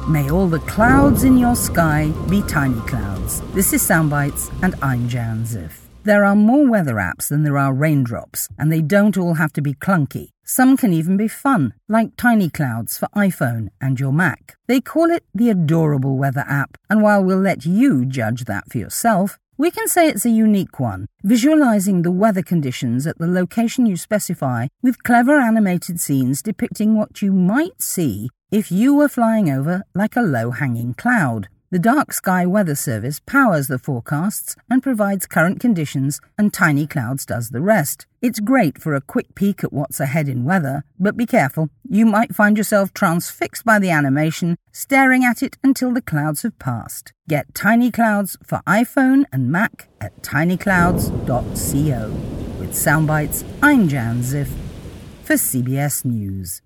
May all the clouds in your sky be tiny clouds. This is Soundbites, and I'm Jan Ziff. There are more weather apps than there are raindrops, and they don't all have to be clunky. Some can even be fun, like Tiny Clouds for iPhone and your Mac. They call it the Adorable Weather app, and while we'll let you judge that for yourself, we can say it's a unique one, visualizing the weather conditions at the location you specify with clever animated scenes depicting what you might see if you were flying over like a low-hanging cloud. The Dark Sky Weather Service powers the forecasts and provides current conditions, and Tiny Clouds does the rest. It's great for a quick peek at what's ahead in weather, but be careful. You might find yourself transfixed by the animation, staring at it until the clouds have passed. Get Tiny Clouds for iPhone and Mac at tinyclouds.co. With Soundbites, I'm Jan Ziff for CBS News.